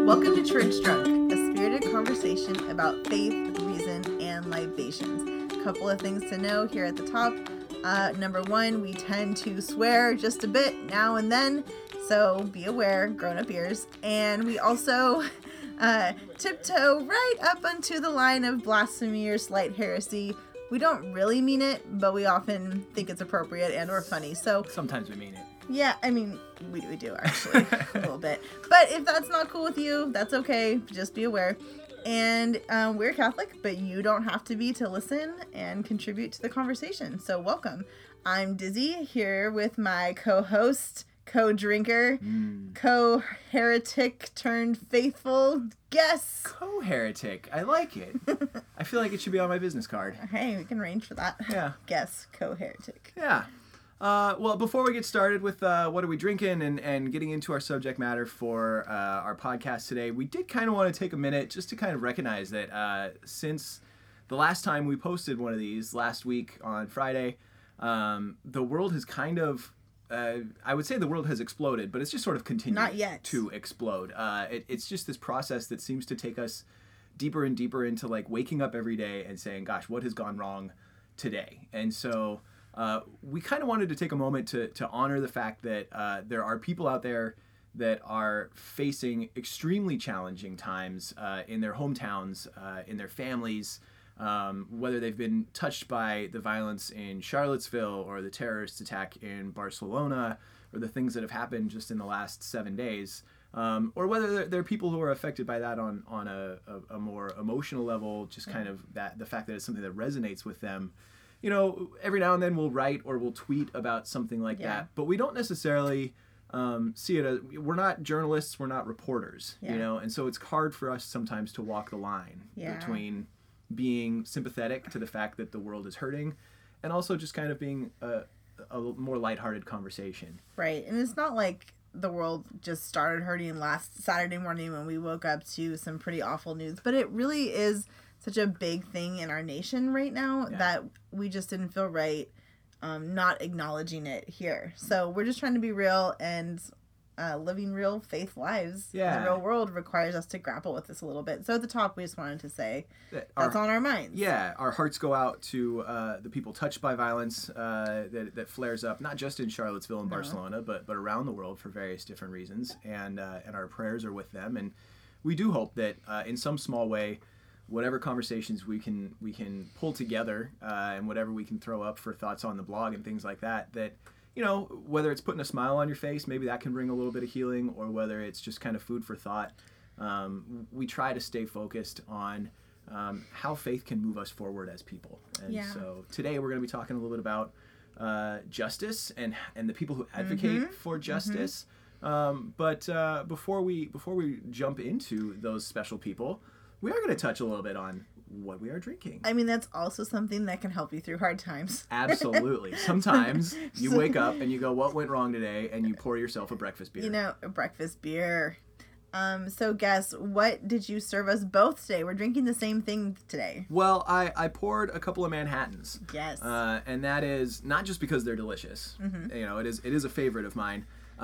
Welcome to Church Drunk, a spirited conversation about faith, reason, and libations. A couple of things to know here at the top. Number one, we tend to swear just a bit now and then, so be aware, grown-up ears. And we also tiptoe right up onto the line of blasphemy or slight heresy. We don't really mean it, but we often think it's appropriate and or funny. So sometimes we mean it. Yeah, I mean, we do actually, a little bit. But if that's not cool with you, that's okay. Just be aware. And we're Catholic, but you don't have to be to listen and contribute to the conversation. So welcome. I'm Dizzy, here with my co-host, co-drinker, co-heretic turned faithful guest. Co-heretic. I like it. I feel like it should be on my business card. Hey, we can arrange for that. Yeah. Guest, co-heretic. Yeah. Well, before we get started with what are we drinking and getting into our subject matter for our podcast today, we did kind of want to take a minute just to kind of recognize that since the last time we posted one of these last week on Friday, the world has kind of, I would say the world has exploded, but it's just sort of continued Not yet. to explode. It's just this process that seems to take us deeper and deeper into like waking up every day and saying, gosh, what has gone wrong today? And so we kind of wanted to take a moment to honor the fact that there are people out there that are facing extremely challenging times in their hometowns, in their families, whether they've been touched by the violence in Charlottesville or the terrorist attack in Barcelona or the things that have happened just in the last 7 days, or whether there are people who are affected by that on a more emotional level, just kind of the fact that it's something that resonates with them. You know, every now and then we'll write or we'll tweet about something like that, but we don't necessarily see it as, we're not journalists, we're not reporters, you know, and so it's hard for us sometimes to walk the line between being sympathetic to the fact that the world is hurting and also just kind of being a more lighthearted conversation. Right, and it's not like the world just started hurting last Saturday morning when we woke up to some pretty awful news, but it really is such a big thing in our nation right now that we just didn't feel right not acknowledging it here. So we're just trying to be real, and living real faith lives in the real world requires us to grapple with this a little bit. So at the top, we just wanted to say that's on our minds. Yeah, our hearts go out to the people touched by violence that flares up, not just in Charlottesville and Barcelona, but around the world for various different reasons. And our prayers are with them. And we do hope that in some small way, whatever conversations we can pull together and whatever we can throw up for thoughts on the blog and things like that, you know, whether it's putting a smile on your face, maybe that can bring a little bit of healing, or whether it's just kind of food for thought. We try to stay focused on how faith can move us forward as people. And so today we're going to be talking a little bit about justice and the people who advocate for justice. But before we jump into those special people, we are going to touch a little bit on what we are drinking. I mean, that's also something that can help you through hard times. Absolutely. Sometimes you wake up and you go, what went wrong today? And you pour yourself a breakfast beer. You know, a breakfast beer. So guess, what did you serve us both today? We're drinking the same thing today. Well, I poured a couple of Manhattans. Yes. And that is not just because they're delicious. You know, it is a favorite of mine.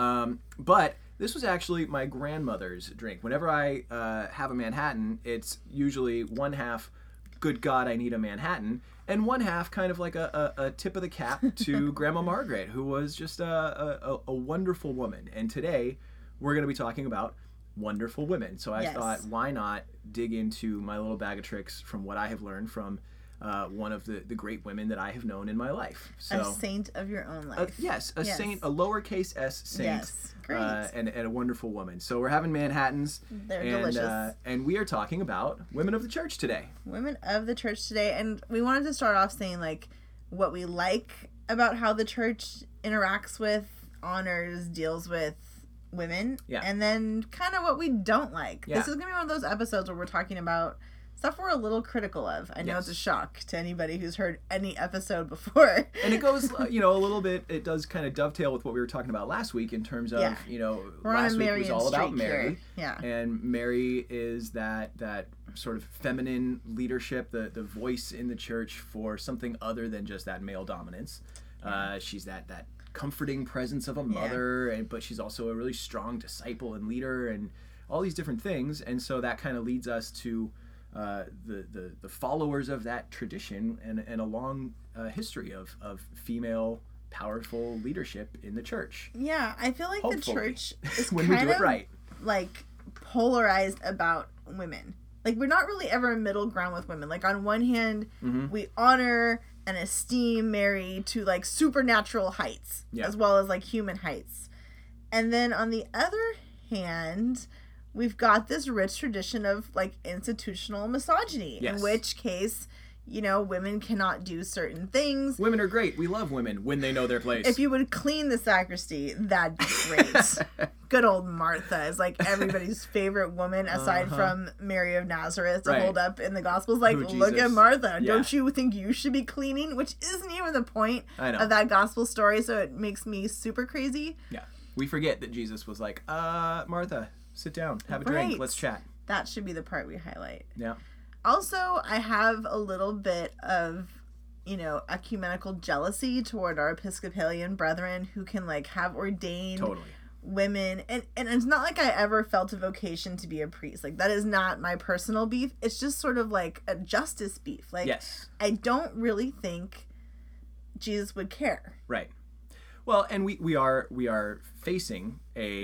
But this was actually my grandmother's drink. Whenever I have a Manhattan, it's usually one half, good God, I need a Manhattan, and one half kind of like a tip of the cap to Grandma Margaret, who was just a wonderful woman. And today, we're going to be talking about wonderful women. So I thought, why not dig into my little bag of tricks from what I have learned from one of the great women that I have known in my life. So, a saint of your own life. Yes, a saint, a lowercase s saint. Yes, great. And a wonderful woman. So we're having Manhattans. They're delicious. And we are talking about women of the church today. Women of the church today. And we wanted to start off saying, like, what we like about how the church interacts with, honors, deals with women. Yeah. And then kind of what we don't like. Yeah. This is going to be one of those episodes where we're talking about stuff we're a little critical of. I know it's a shock to anybody who's heard any episode before. And it goes, you know, a little bit, it does kind of dovetail with what we were talking about last week in terms of, you know, last week was all about Mary. Yeah. And Mary is that sort of feminine leadership, the voice in the church for something other than just that male dominance. She's that comforting presence of a mother, but she's also a really strong disciple and leader and all these different things. And so that kind of leads us to the followers of that tradition and a long history of female powerful leadership in the church. Yeah, I feel like Hopefully. the church is when kind we do it of right. like polarized about women. Like, we're not really ever a middle ground with women. Like, on one hand, we honor and esteem Mary to like supernatural heights, as well as like human heights. And then on the other hand, we've got this rich tradition of like institutional misogyny, in which case, you know, women cannot do certain things. Women are great. We love women when they know their place. If you would clean the sacristy, that'd be great. Good old Martha is like everybody's favorite woman aside from Mary of Nazareth to hold up in the Gospels. Like, look at Martha. Yeah. Don't you think you should be cleaning? Which isn't even the point of that Gospel story, so it makes me super crazy. Yeah. We forget that Jesus was like, Martha, sit down, have a drink, let's chat. That should be the part we highlight. Yeah. Also, I have a little bit of, you know, ecumenical jealousy toward our Episcopalian brethren who can, like, have ordained women. And it's not like I ever felt a vocation to be a priest. Like, that is not my personal beef. It's just sort of like a justice beef. Like, I don't really think Jesus would care. Right. Well, and we are facing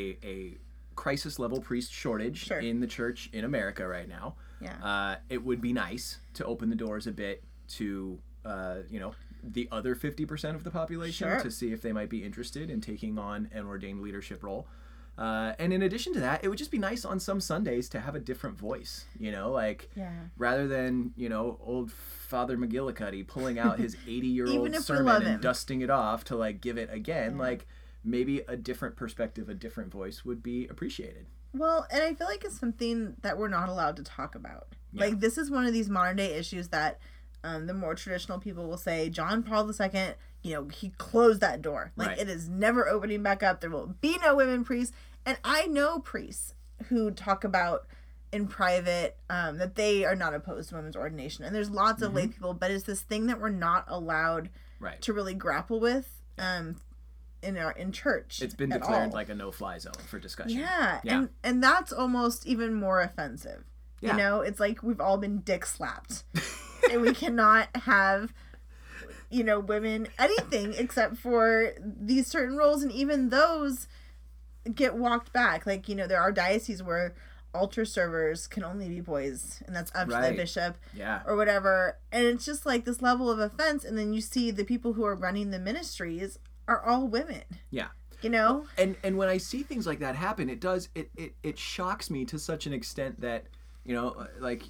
a crisis level priest shortage in the church in America right now. Yeah. It would be nice to open the doors a bit to, you know, the other 50% of the population to see if they might be interested in taking on an ordained leadership role. And in addition to that, it would just be nice on some Sundays to have a different voice, you know, like rather than, you know, old Father McGillicuddy pulling out his 80-year-old sermon and dusting it off to like give it again, like maybe a different perspective, a different voice would be appreciated. Well, and I feel like it's something that we're not allowed to talk about. Yeah. Like, this is one of these modern day issues that the more traditional people will say, John Paul II, you know, he closed that door. Like, it is never opening back up. There will be no women priests. And I know priests who talk about in private that they are not opposed to women's ordination. And there's lots of lay people, but it's this thing that we're not allowed to really grapple with in church. It's been declared like a no-fly zone for discussion. Yeah. And that's almost even more offensive. You know, it's like we've all been dick slapped. And we cannot have, you know, women anything except for these certain roles, and even those get walked back. Like, you know, there are dioceses where altar servers can only be boys, and that's up to the bishop or whatever. And it's just like this level of offense, and then you see the people who are running the ministries are all women. Yeah. You know? And when I see things like that happen, it shocks me to such an extent that, you know, like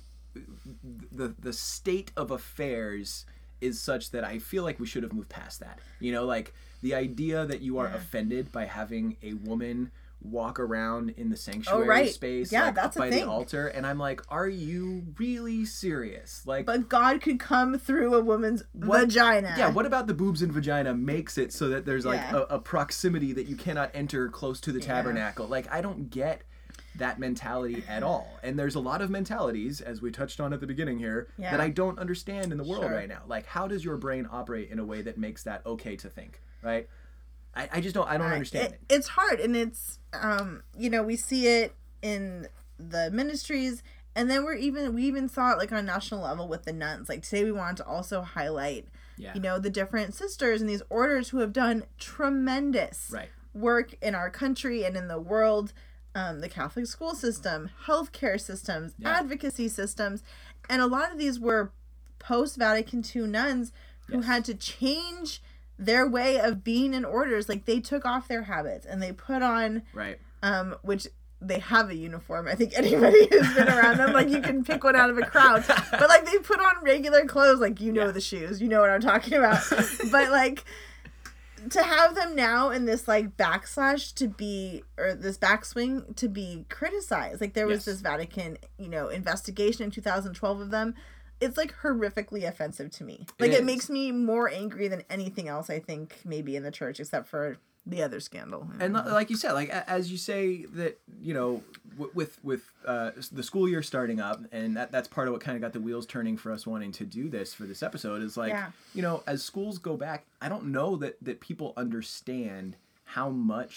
the state of affairs is such that I feel like we should have moved past that. You know, like the idea that you are offended by having a woman walk around in the sanctuary space, like, that's by a thing. The altar, and I'm like, are you really serious? Like, but God could come through a woman's vagina. Yeah, what about the boobs and vagina makes it so that there's like a proximity that you cannot enter close to the tabernacle? Like, I don't get that mentality at all. And there's a lot of mentalities, as we touched on at the beginning here, that I don't understand in the world right now. Like, how does your brain operate in a way that makes that okay to think, right? I just don't understand it. It's hard, and it's you know, we see it in the ministries, and then we even saw it like on a national level with the nuns. Like, today we wanted to also highlight you know, the different sisters and these orders who have done tremendous work in our country and in the world. The Catholic school system, healthcare systems, advocacy systems, and a lot of these were post-Vatican II nuns who had to change their way of being in orders. Like, they took off their habits and they put on which they have a uniform. I think anybody who's been around them, like, you can pick one out of a crowd, but like, they put on regular clothes, like, you know, the shoes, you know what I'm talking about. But like, to have them now in this like backslash to be, or this backswing to be criticized, like there was this Vatican, you know, investigation in 2012 of them. It's like horrifically offensive to me. Like, it makes me more angry than anything else, I think, maybe in the church, except for the other scandal. And like you said, like, as you say that, you know, with the school year starting up, and that's part of what kind of got the wheels turning for us wanting to do this for this episode, is like, you know, as schools go back, I don't know that people understand how much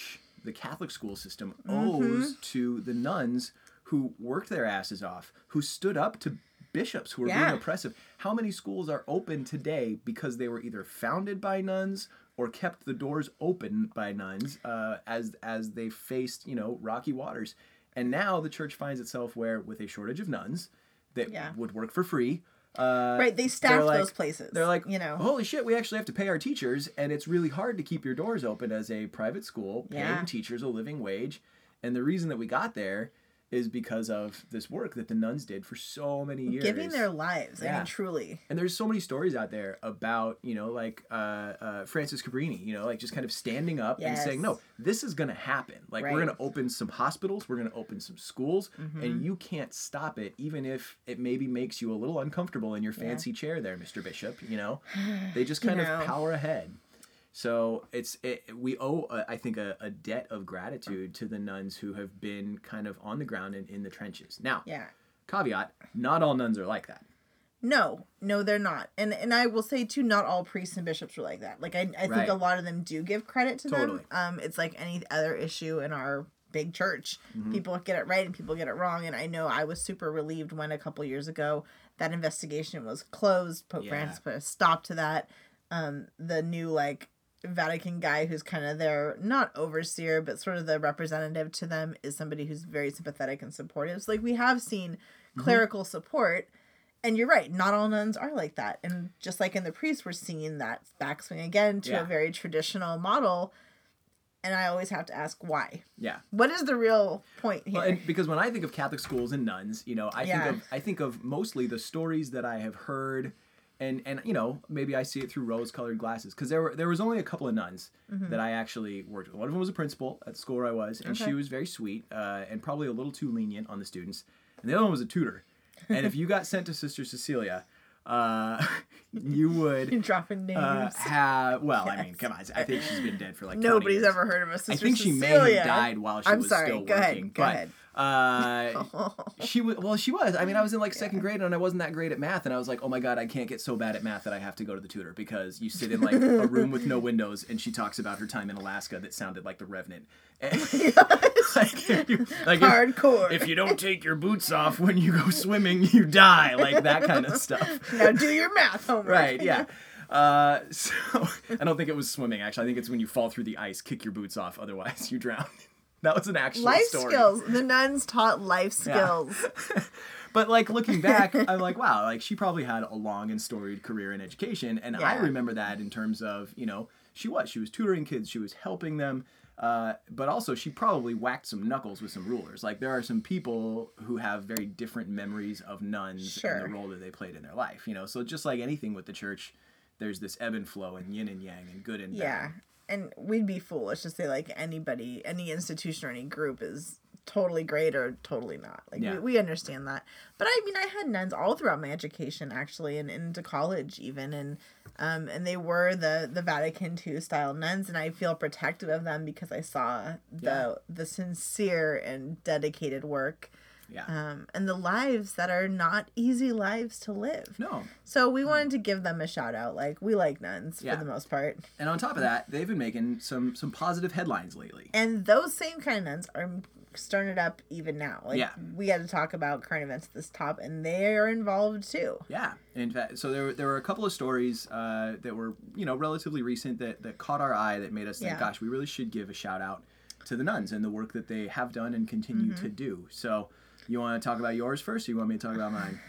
the Catholic school system Mm-hmm. owes to the nuns who worked their asses off, who stood up to bishops who were being Yeah. oppressive. How many schools are open today because they were either founded by nuns or kept the doors open by nuns as they faced, rocky waters? And now the church finds itself where, with a shortage of nuns that Yeah. would work for free, Right, they staff like- those places. they're like, you know. holy shit, we actually have to pay our teachers, and it's really hard to keep your doors open as a private school, paying Yeah. teachers a living wage. And the reason that we got there is because of this work that the nuns did for so many years. Giving their lives. I Yeah. mean, truly. And there's so many stories out there about, Francis Cabrini, like just kind of standing up and Yes. saying, no, this is going to happen. Like, we're Right. going to open some hospitals, we're going to open some schools, and you can't stop it, even if it maybe makes you a little uncomfortable in your fancy chair there, Mr. Bishop, They just kind of power ahead. So we owe, I think, a debt of gratitude to the nuns who have been kind of on the ground and in the trenches. Now, Yeah. caveat, not all nuns are like that. No, they're not. And I will say too, not all priests and bishops are like that. Like I think Right. a lot of them do give credit to Totally. them. It's like any other issue in our big church. Mm-hmm. People get it right and people get it wrong. And I know I was super relieved when a couple years ago that investigation was closed. Pope Yeah. Francis put a stop to that. The new Vatican guy who's kind of their not overseer but sort of the representative to them is somebody who's very sympathetic and supportive. So we have seen clerical support, and you're right, not all nuns are like that. And just like in the priests, we're seeing that backswing again to Yeah. a very traditional model. And I always have to ask why. Yeah. What is the real point here? Well, and because when I think of Catholic schools and nuns, Yeah. I think of mostly the stories that I have heard, and maybe I see it through rose-colored glasses, because there was only a couple of nuns that I actually worked with. One of them was a principal at the school where I was, and Okay. she was very sweet and probably a little too lenient on the students. And the other one was a tutor. And if you got sent to Sister Cecilia, you would Dropping names. have. Well, I mean, come on. I think she's been dead for like 20 Nobody's years. ever heard of a Sister I think she Cecilia. may have died while she I'm was sorry. still Go ahead. working. Go ahead. She was. Well, she was. I mean, I was in like second grade and I wasn't that great at math, and I was like, oh my god, I can't get so bad at math that I have to go to the tutor, because you sit in like a room with no windows, and she talks about her time in Alaska that sounded like The Revenant. And, Hardcore. If you don't take your boots off when you go swimming, you die. Like that kind of stuff. Now do your math homework. Right, yeah. So I don't think it was swimming, actually. I think it's when you fall through the ice, kick your boots off, otherwise you drown. That was an actual Life story. skills. The nuns taught life skills. But like looking back, I'm like, wow, like she probably had a long and storied career in education. And I Yeah. remember that in terms of, she was tutoring kids, she was helping them. But also she probably whacked some knuckles with some rulers. Like there are some people who have very different memories of nuns Sure. and the role that they played in their life, So just like anything with the church, there's this ebb and flow and yin and yang and good and Yeah. bad. And we'd be foolish to say anybody, any institution or any group is totally great or totally not. Yeah. We understand that. But I mean, I had nuns all throughout my education actually, and into college even, and they were the Vatican II style nuns, and I feel protective of them because I saw the sincere and dedicated work. Yeah. And the lives that are not easy lives to live. No. So we wanted to give them a shout out. We like nuns Yeah. for the most part. And on top of that, they've been making some positive headlines lately. And those same kind of nuns are stirring it up even now. Yeah. We had to talk about current events at this top, and they are involved too. Yeah, in fact, so there were a couple of stories that were relatively recent that caught our eye, that made us think, Yeah. gosh, we really should give a shout out to the nuns and the work that they have done and continue Mm-hmm. to do. So, you want to talk about yours first, or you want me to talk about mine?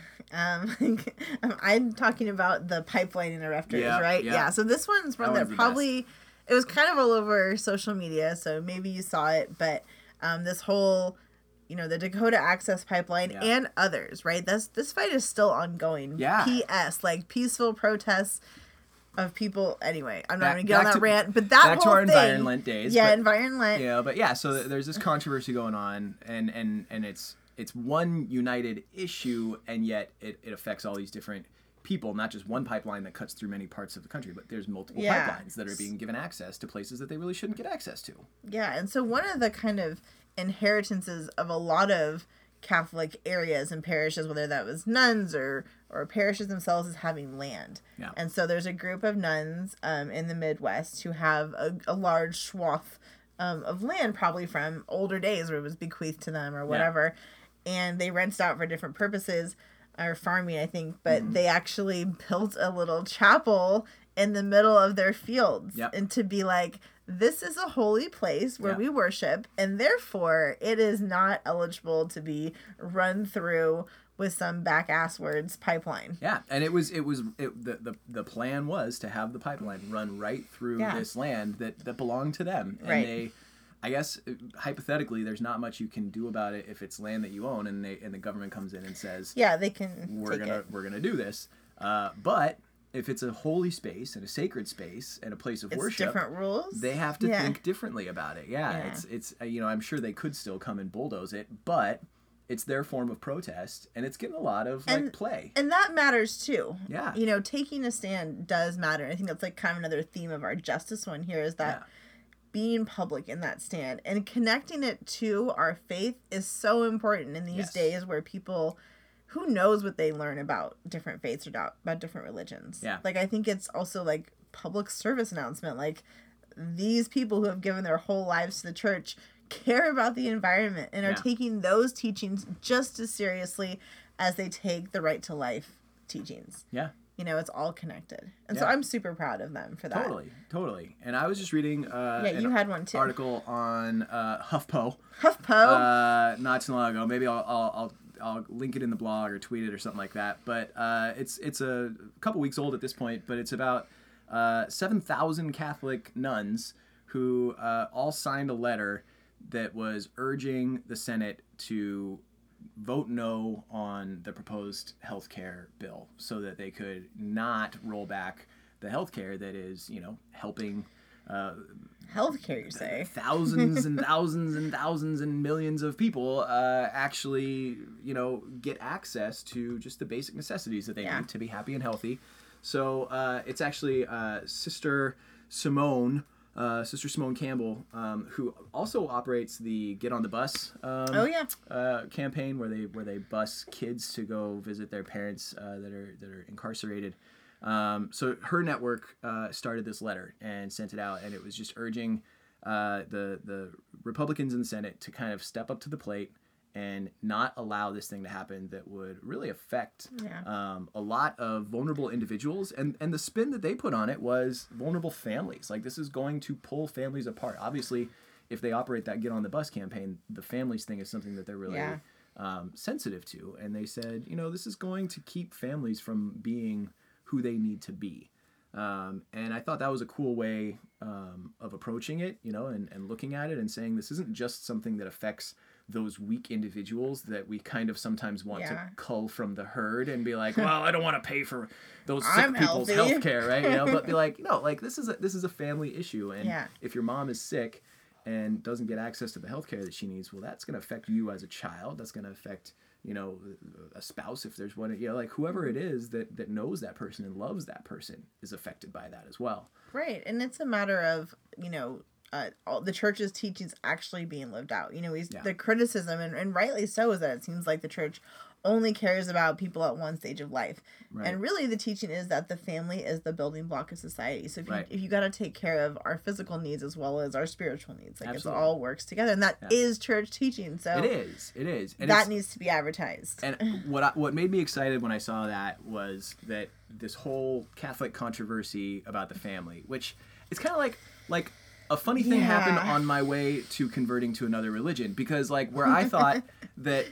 I'm talking about the pipeline interrupters, Yeah, right? yeah. Yeah. So this one's one That that one's the probably it was kind of all over social media, so maybe you saw it, but this whole the Dakota Access Pipeline Yeah. and others, right? This fight is still ongoing. Yeah. P.S. Peaceful protests of people. Anyway, I'm not Back- going to get on back that to- rant, but that back to whole our thing, Environment days, Yeah, but- Environment. But yeah, so there's this controversy going on, and it's one united issue, and yet it affects all these different people, not just one pipeline that cuts through many parts of the country, but there's multiple Yeah. pipelines that are being given access to places that they really shouldn't get access to. Yeah, and so one of the kind of inheritances of a lot of Catholic areas and parishes, whether that was nuns or parishes themselves, is having land. Yeah. And so there's a group of nuns in the Midwest who have a large swath of land, probably from older days where it was bequeathed to them or whatever. And they rented out for different purposes, or farming, I think. But they actually built a little chapel in the middle of their fields. And to be like, this is a holy place where we worship, and therefore it is not eligible to be run through with some back-ass words pipeline. Yeah, and the plan was to have the pipeline run right through this land that belonged to them. And they, I guess, hypothetically, there's not much you can do about it if it's land that you own, and the government comes in and says, they can we're gonna do this. But if it's a holy space and a sacred space and a place of worship, different rules. They have to think differently about it. It's I'm sure they could still come and bulldoze it, but it's their form of protest, and it's getting a lot of play. And that matters too. Yeah. Taking a stand does matter. I think that's kind of another theme of our justice one here is that being public in that stand and connecting it to our faith is so important in these days where people, who knows what they learn about different faiths or about different religions. Yeah. I think it's also public service announcement. These people who have given their whole lives to the church care about the environment and are taking those teachings just as seriously as they take the right to life teachings. Yeah. It's all connected. And so I'm super proud of them for that. Totally. And I was just reading you had one too. Article on HuffPo. Not too long ago. Maybe I'll link it in the blog or tweet it or something like that. But it's a couple weeks old at this point, but it's about 7,000 Catholic nuns who all signed a letter that was urging the Senate to vote no on the proposed healthcare bill so that they could not roll back the healthcare that is, helping healthcare, you say? Thousands and thousands and thousands and millions of people actually, get access to just the basic necessities that they need to be happy and healthy. So it's actually Sister Simone Campbell, who also operates the Get on the Bus campaign, where they bus kids to go visit their parents that are incarcerated. So her network started this letter and sent it out, and it was just urging the Republicans in the Senate to kind of step up to the plate and not allow this thing to happen that would really affect a lot of vulnerable individuals. And the spin that they put on it was vulnerable families. This is going to pull families apart. Obviously, if they operate that Get on the Bus campaign, the families thing is something that they're really sensitive to. And they said, this is going to keep families from being who they need to be. And I thought that was a cool way of approaching it, and looking at it and saying this isn't just something that affects those weak individuals that we kind of sometimes want to cull from the herd and be like, well, I don't want to pay for those sick people's health care, right? But be like, no, this is a family issue, and if your mom is sick and doesn't get access to the health care that she needs, well, that's going to affect you as a child. That's going to affect a spouse if there's one. Whoever it is that knows that person and loves that person is affected by that as well. Right, and it's a matter of all the church's teachings actually being lived out. The criticism, and rightly so, is that it seems like the church only cares about people at one stage of life. Right. And really the teaching is that the family is the building block of society. So if you got to take care of our physical needs as well as our spiritual needs, it all works together. And that is church teaching. So it is. And that needs to be advertised. And what made me excited when I saw that was that this whole Catholic controversy about the family, which is kind of like a funny thing happened on my way to converting to another religion, because where I thought that,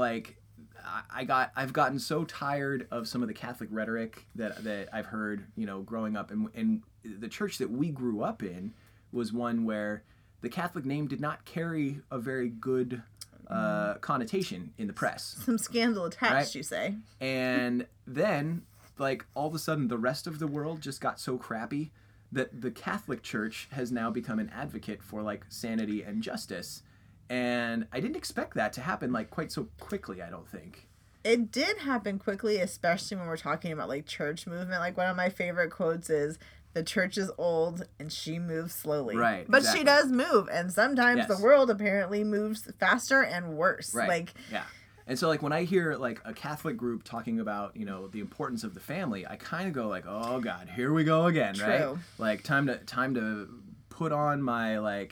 I've gotten so tired of some of the Catholic rhetoric that I've heard, growing up, and the church that we grew up in was one where the Catholic name did not carry a very good connotation in the press. Some scandal attached, you say. And then, all of a sudden, the rest of the world just got so crappy that the Catholic Church has now become an advocate for sanity and justice. And I didn't expect that to happen quite so quickly, I don't think. It did happen quickly, especially when we're talking about church movement. One of my favorite quotes is, "The church is old and she moves slowly." Right. But she does move, and sometimes the world apparently moves faster and worse. Right. And so when I hear a Catholic group talking about, the importance of the family, I kind of go oh God, here we go again, True. right? Time to put on my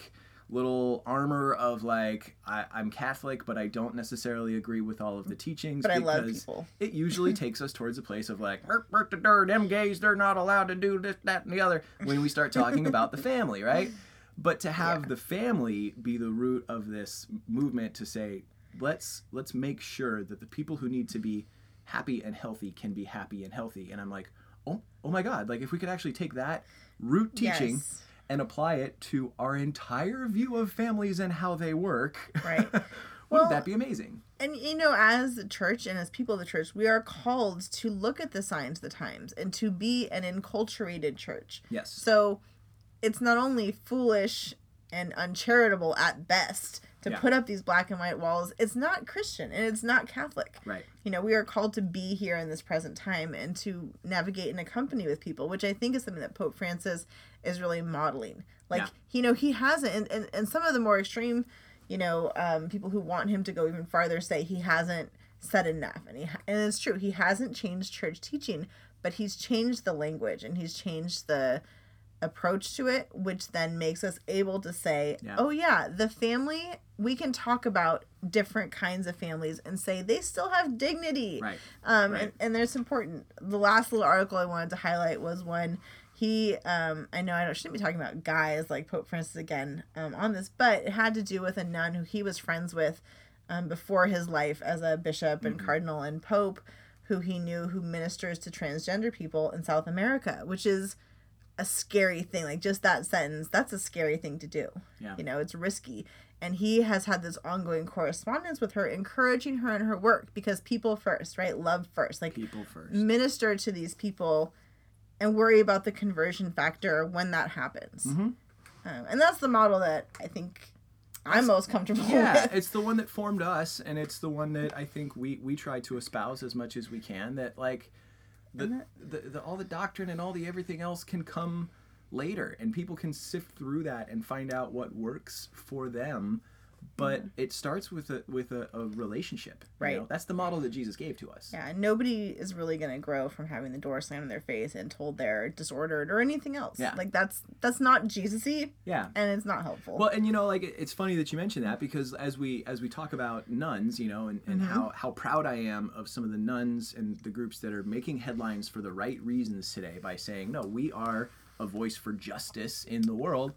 little armor of like I'm Catholic, but I don't necessarily agree with all of the teachings. But I because love people. It usually takes us towards a place of like, them gays, they're not allowed to do this, that, and the other, when we start talking about the family, right? But to have the family be the root of this movement to say, let's make sure that the people who need to be happy and healthy can be happy and healthy. And I'm like, oh my God, like if we could actually take that root teaching and apply it to our entire view of families and how they work, right? Wouldn't that be amazing? And, you know, as a church and as people of the church, we are called to look at the signs of the times and to be an enculturated church. Yes. So it's not only foolish and uncharitable at best to put up these black and white walls, it's not Christian and it's not Catholic. Right. You know, we are called to be here in this present time and to navigate in a company with people, which I think is something that Pope Francis is really modeling. Like, you know, he hasn't, and some of the more extreme, you know, people who want him to go even farther say he hasn't said enough. And it's true, he hasn't changed church teaching, but he's changed the language and he's changed the approach to it, which then makes us able to say, oh yeah, the family, we can talk about different kinds of families and say they still have dignity. Right. And there's important, the last little article I wanted to highlight was when he, I know I shouldn't be talking about guys like Pope Francis again on this, but it had to do with a nun who he was friends with before his life as a bishop and cardinal and pope, who he knew, who ministers to transgender people in South America, which is a scary thing. Like, just that sentence, that's a scary thing to do. Yeah. You know, it's risky. And he has had this ongoing correspondence with her, encouraging her in her work, because people first, right? Love first. Like, people first. Minister to these people and worry about the conversion factor when that happens. And that's the model that I think I'm most comfortable with. Yeah, it's the one that formed us, and it's the one that I think we try to espouse as much as we can, that like the all the doctrine and all the everything else can come later, and people can sift through that and find out what works for them. But it starts with a relationship. Right. You know? That's the model that Jesus gave to us. Yeah, nobody is really going to grow from having the door slammed in their face and told they're disordered or anything else. Yeah. Like, that's not Jesus-y. Yeah. And it's not helpful. Well, and you know, like, it's funny that you mention that, because as we talk about nuns, you know, and how proud I am of some of the nuns and the groups that are making headlines for the right reasons today by saying, no, we are a voice for justice in the world.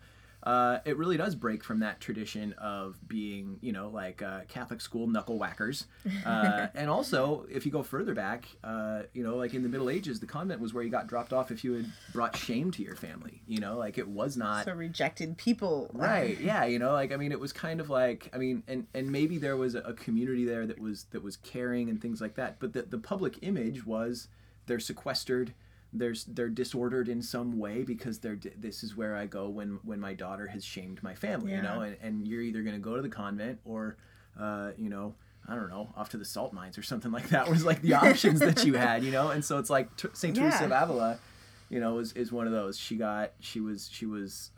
It really does break from that tradition of being, you know, like Catholic school knuckle whackers. And also, if you go further back, you know, like in the Middle Ages, the convent was where you got dropped off if you had brought shame to your family. You know, like it was not... So rejected people. Right, yeah, you know, like, I mean, it was kind of like, I mean, and maybe there was a community there that was caring and things like that. But the public image was they're sequestered, they're disordered in some way, because this is where I go when my daughter has shamed my family, you know, and you're either going to go to the convent or, you know, I don't know, off to the salt mines or something like that was like the options that you had, you know. And so it's like St. Teresa of Avila, you know, is one of those. She was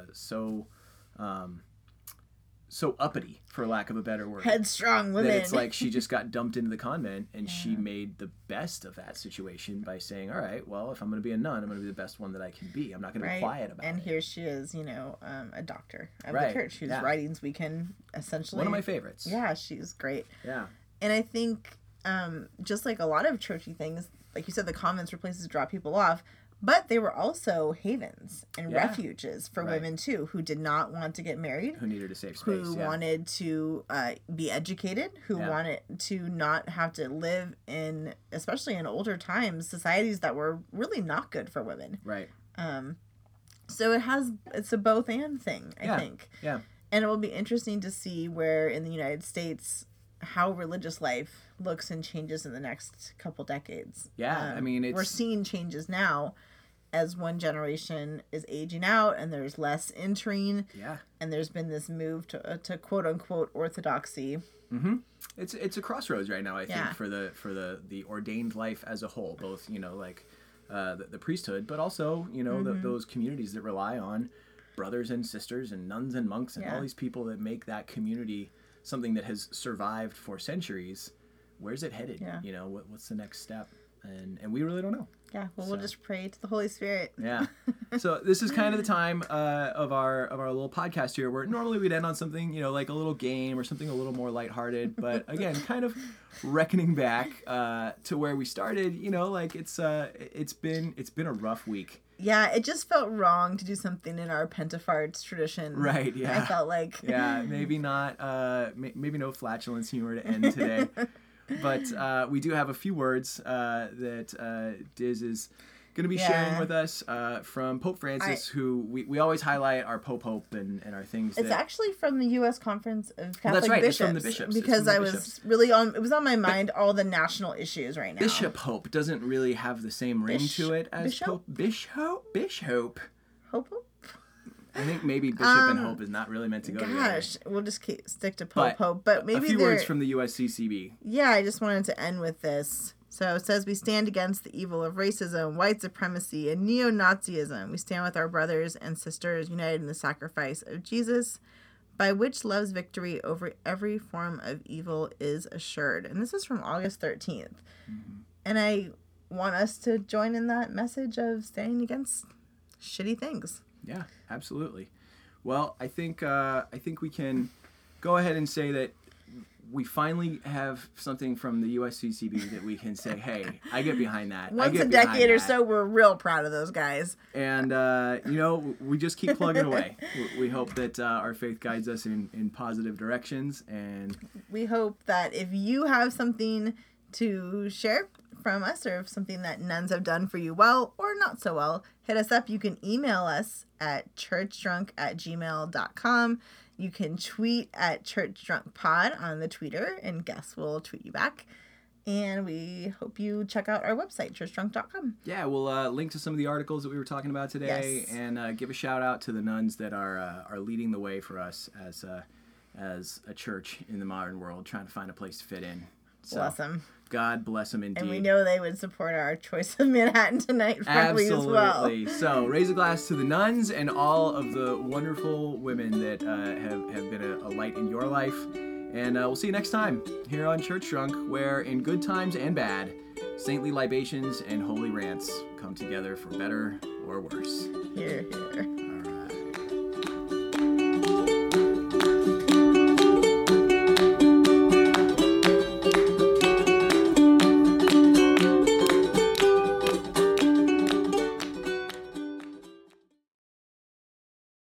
so uppity, for lack of a better word. Headstrong women. That it's like she just got dumped into the convent, and she made the best of that situation by saying, all right, well, if I'm going to be a nun, I'm going to be the best one that I can be. I'm not going to be quiet about it. And here she is, you know, a doctor of the church whose writings we can essentially... One of my favorites. Yeah, she's great. Yeah. And I think just like a lot of churchy things, like you said, the convents were places to drop people off, but they were also havens and refuges for women, too, who did not want to get married. Who needed a safe space. Who wanted to be educated, who wanted to not have to live in, especially in older times, societies that were really not good for women. Right. So it's a both and thing, I think. Yeah. And it will be interesting to see where in the United States how religious life looks and changes in the next couple decades. Yeah, I mean, we're seeing changes now as one generation is aging out and there's less entering. Yeah. And there's been this move to quote unquote orthodoxy. Mm-hmm. It's a crossroads right now, I think, for the ordained life as a whole, both, you know, like the priesthood, but also, you know, those communities that rely on brothers and sisters and nuns and monks and all these people that make that community something that has survived for centuries. Where's it headed? Yeah. You know, what's the next step? and we really don't know. Yeah, well, we'll just pray to the Holy Spirit. Yeah. So this is kind of the time of our little podcast here, where normally we'd end on something, like a little game or something a little more lighthearted. But again, kind of reckoning back to where we started. It's been a rough week. Yeah, it just felt wrong to do something in our Pentafarts tradition. Right. Yeah. I felt like. Yeah. Maybe not. Maybe no flatulence humor to end today. But we do have a few words that Diz is going to be sharing with us from Pope Francis, who we always highlight our Pope and our things. It's actually from the U.S. Conference of Catholic that's right. Bishops. It's from the bishops. Because I was really it was on my mind, all the national issues right now. Bishop Hope doesn't really have the same ring to it as Pope. Bishop. Hope? I think maybe Bishop and Hope is not really meant to go together. Gosh, we'll just stick to Pope. But maybe a few words from the USCCB. Yeah, I just wanted to end with this. So it says, we stand against the evil of racism, white supremacy, and neo-Nazism. We stand with our brothers and sisters united in the sacrifice of Jesus, by which love's victory over every form of evil is assured. And this is from August 13th. Mm-hmm. And I want us to join in that message of standing against shitty things. Yeah, absolutely. Well, I think we can go ahead and say that we finally have something from the USCCB that we can say, hey, I get behind that. Once a decade or so, we're real proud of those guys. And, we just keep plugging away. We hope that our faith guides us in positive directions. And we hope that if you have something to share from us, or if something that nuns have done for you well or not so well, hit us up. You can email us at churchdrunk@gmail.com. You can tweet at churchdrunkpod on the Twitter, and guests will tweet you back. And we hope you check out our website, churchdrunk.com. Yeah, we'll link to some of the articles that we were talking about today, and give a shout out to the nuns that are leading the way for us as a church in the modern world, trying to find a place to fit in. So, bless them. God bless them indeed. And we know they would support our choice of Manhattan tonight probably as well. Absolutely. So raise a glass to the nuns and all of the wonderful women that have been a light in your life. And we'll see you next time here on Church Drunk, where in good times and bad, saintly libations and holy rants come together for better or worse. Hear, hear.